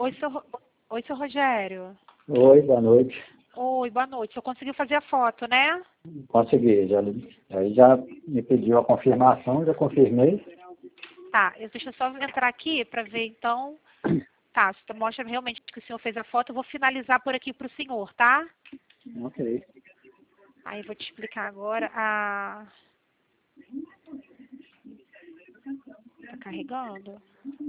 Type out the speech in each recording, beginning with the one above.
Oi, Oi, seu Rogério. Oi, boa noite. Oi, boa noite. Você conseguiu fazer a foto, né? Consegui, aí já me pediu a confirmação, já confirmei. Tá, deixa eu só entrar aqui para ver, então. Tá, você mostra realmente que o senhor fez a foto. Eu vou finalizar por aqui para o senhor, tá? Ok. Aí eu vou te explicar agora a... Tá carregando?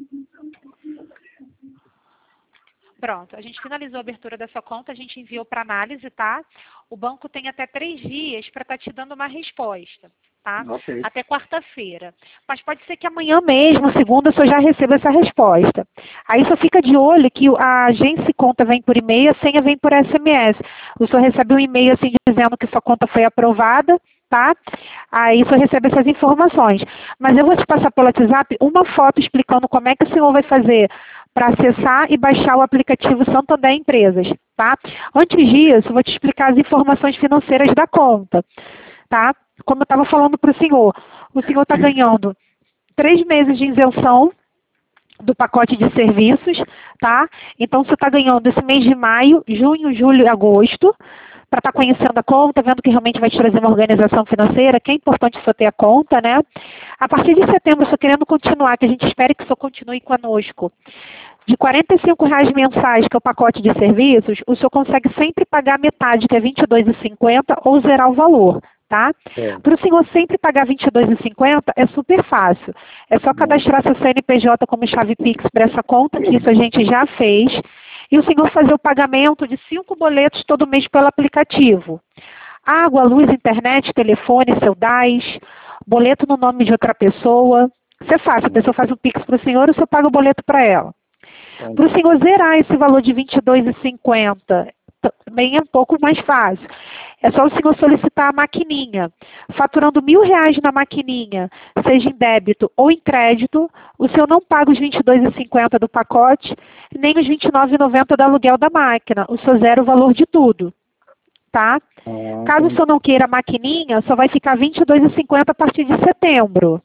Pronto, a gente finalizou a abertura da sua conta, a gente enviou para análise, tá? O banco tem até 3 dias para estar te dando uma resposta, tá? Ok. Até quarta-feira. Mas pode ser que amanhã mesmo, segunda, o senhor já receba essa resposta. Aí só fica de olho que a agência conta vem por e-mail, a senha vem por SMS. O senhor recebe um e-mail assim dizendo que sua conta foi aprovada, tá? Aí o senhor recebe essas informações. Mas eu vou te passar pelo WhatsApp uma foto explicando como é que o senhor vai fazer para acessar e baixar o aplicativo Santander Empresas, tá? Antes disso, eu vou te explicar as informações financeiras da conta, tá? Como eu estava falando para o senhor está ganhando 3 meses de isenção do pacote de serviços, tá? Então, você está ganhando esse mês de maio, junho, julho e agosto, para estar conhecendo a conta, vendo que realmente vai te trazer uma organização financeira, que é importante você ter a conta, né? A partir de setembro, eu estou querendo continuar, que a gente espere que o senhor continue conosco. De R$ 45,00 mensais, que é o pacote de serviços, o senhor consegue sempre pagar metade, que é R$ 22,50, ou zerar o valor, tá? Para o senhor sempre pagar R$ 22,50 é super fácil. É só cadastrar seu CNPJ como chave Pix para essa conta, que isso a gente já fez, e o senhor fazer o pagamento de 5 boletos todo mês pelo aplicativo. Água, luz, internet, telefone, seu DAS, boleto no nome de outra pessoa. Isso é fácil, a pessoa faz um Pix para o senhor e o senhor paga o boleto para ela. Para o senhor zerar esse valor de R$ 22,50, também é um pouco mais fácil. É só o senhor solicitar a maquininha. Faturando R$ 1.000 na maquininha, seja em débito ou em crédito, o senhor não paga os R$ 22,50 do pacote, nem os R$ 29,90 do aluguel da máquina. O senhor zera o valor de tudo, tá? Caso o senhor não queira a maquininha, só vai ficar R$ 22,50 a partir de setembro.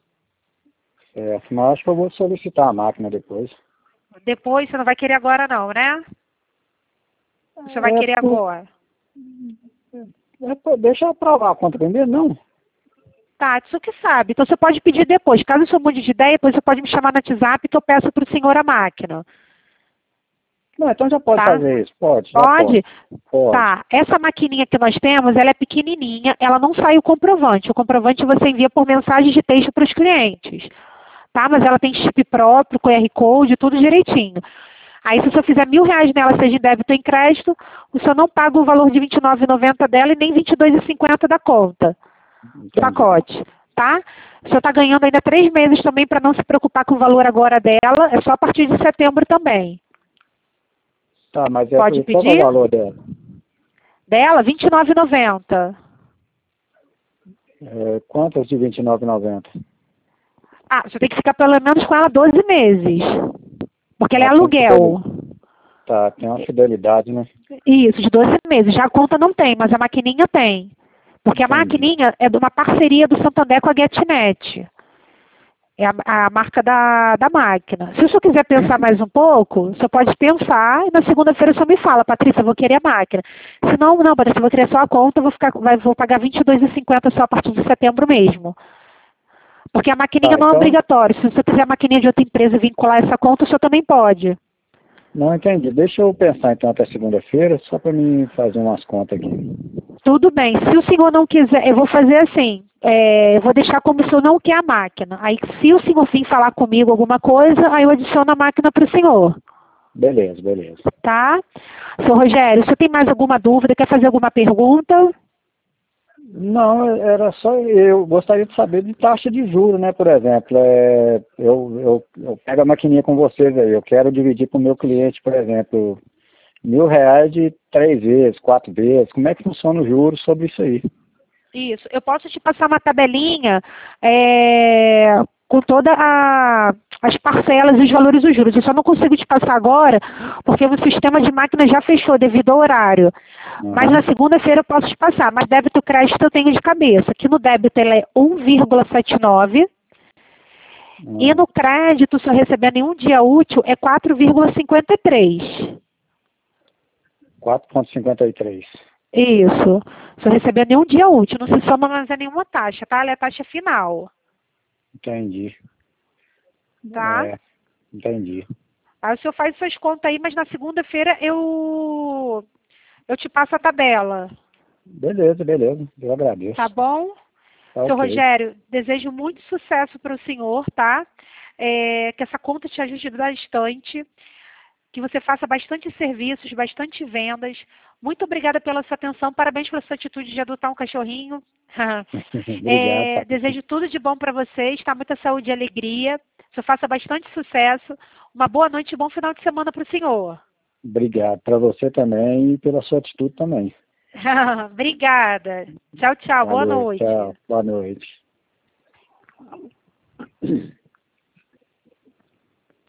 Certo, mas acho que eu vou solicitar a máquina depois. Depois, você não vai querer agora não, né? Você vai querer agora? Deixa eu aprovar a conta primeiro, não? Tá, isso que sabe. Então você pode pedir depois. Caso o senhor mude de ideia, depois você pode me chamar no WhatsApp que eu peço para o senhor a máquina. Não, então já pode fazer isso, pode? Pode? Pode. Tá. Essa maquininha que nós temos, ela é pequenininha, ela não sai o comprovante. O comprovante você envia por mensagem de texto para os clientes. Tá? Mas ela tem chip próprio, QR Code, tudo direitinho. Aí se o senhor fizer R$ 1.000 nela, seja em débito ou em crédito, o senhor não paga o valor de R$ 29,90 dela e nem R$ 22,50 da conta. Do pacote, tá? O senhor está ganhando ainda 3 meses também para não se preocupar com o valor agora dela, é só a partir de setembro também. Tá, mas pode pedir? Qual é o valor dela? Dela, R$ 29,90. Quantas de R$ 29,90? Ah, você tem que ficar pelo menos com ela 12 meses. Porque ela é aluguel. Tá, tem uma fidelidade, né? Isso, de 12 meses. Já a conta não tem, mas a maquininha tem. Porque a maquininha é de uma parceria do Santander com a GetNet. É a marca da máquina. Se o senhor quiser pensar mais um pouco, o senhor pode pensar e na segunda-feira o senhor me fala, Patrícia, eu vou querer a máquina. Se não, Patrícia, eu vou querer só a conta, vou pagar R$ 22,50 só a partir de setembro mesmo. Porque a maquininha não é obrigatória. Se você quiser a maquininha de outra empresa e vincular essa conta, o senhor também pode. Não entendi. Deixa eu pensar então até segunda-feira, só para mim fazer umas contas aqui. Tudo bem. Se o senhor não quiser, eu vou fazer assim. Eu vou deixar como o senhor não quer a máquina. Aí, se o senhor vir falar comigo alguma coisa, aí eu adiciono a máquina para o senhor. Beleza. Tá? Senhor Rogério, o senhor tem mais alguma dúvida? Quer fazer alguma pergunta? Não, era só, eu gostaria de saber de taxa de juros, né, por exemplo, eu pego a maquininha com vocês aí, eu quero dividir para o meu cliente, por exemplo, R$ 1.000 de 3 vezes, 4 vezes, como é que funciona o juros sobre isso aí? Isso, eu posso te passar uma tabelinha com todas as parcelas e os valores dos juros. Eu só não consigo te passar agora, porque o sistema de máquina já fechou devido ao horário. Mas na segunda-feira eu posso te passar. Mas débito e crédito eu tenho de cabeça. Aqui no débito ele é 1,79 E no crédito, se eu receber nenhum dia útil, é 4,53. 4,53. Isso. Se eu receber nenhum dia útil, não se soma mais a nenhuma taxa, tá? Ela é a taxa final, Entendi. tá? Entendi. Aí o senhor faz suas contas aí, mas na segunda-feira eu te passo a tabela. Beleza. Eu agradeço. Tá bom? Tá Seu ok. Rogério, desejo muito sucesso para o senhor, tá? Que essa conta te ajude bastante, que você faça bastante serviços, bastante vendas. Muito obrigada pela sua atenção, parabéns pela sua atitude de adotar um cachorrinho. Obrigado, tá? Desejo tudo de bom para vocês, tá? Muita saúde e alegria. Que o senhor faça bastante sucesso. Uma boa noite e bom final de semana para o senhor. Obrigado para você também e pela sua atitude também. Obrigada. Tchau, tchau. Boa Valeu, noite. tchau. Boa noite.